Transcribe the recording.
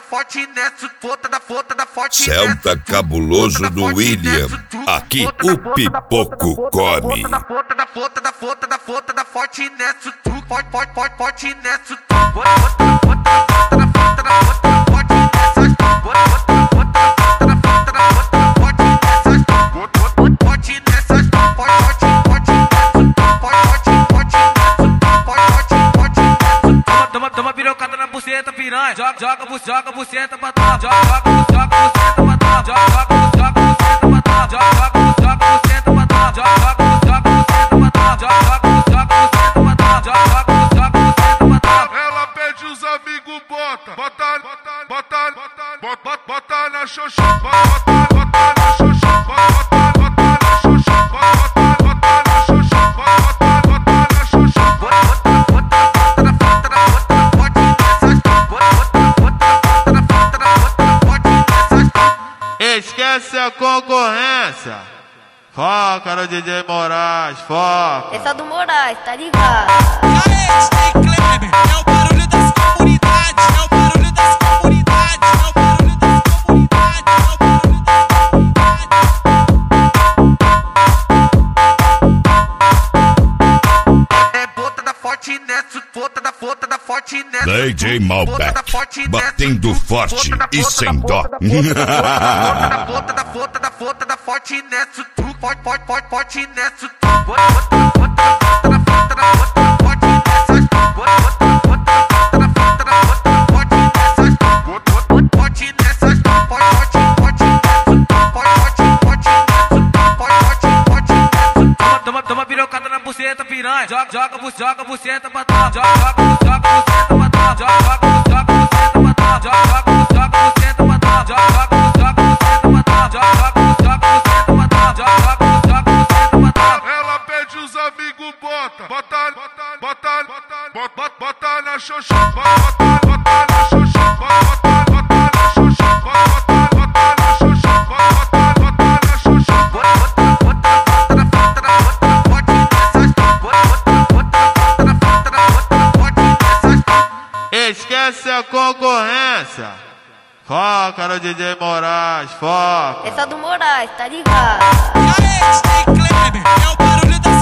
forte nessa, bota da forte. Celta cabuloso do William, aqui o pipoco come. Bota da forte nessa, forte nessa. Toma pirocada na buceta, piranha. Joga buceta pra trás. Joga buceta pra trás. Joga buceta pra trás. Joga buceta pra trás. Joga buceta pra trás. Ela pede os amigos, bota na xoxa, bota na xoxa, bota na xoxa, bota na xoxa, bota na xoxa. Esquece a concorrência. Foca no DJ Moraes, foca. Essa do Moraes, tá ligado? DJ Kleber, é o barulho das comunidades, é o barulho das comunidades, é o barulho das comunidades, é o barulho das comunidades. É bota da forte nessa, bota da forte nessa. DJ Malbec, batendo forte e sem dó. Bota da forte nessa, forte nessa. Toma pirocada na buceta, piranha. Joga buceta pra trás. Joga buceta pra trás. Joga buceta pra trás. Joga buceta pra trás. Joga buceta pra trás. Ela pede os amigos, bota na xoxa, bota na xoxa, bota na xoxa, bota na xoxa, bota na xoxa. Esquece a concorrência. Foca no DJ Moraes, foca. Essa do Moraes, tá ligado? DJ Kleber, é o barulho das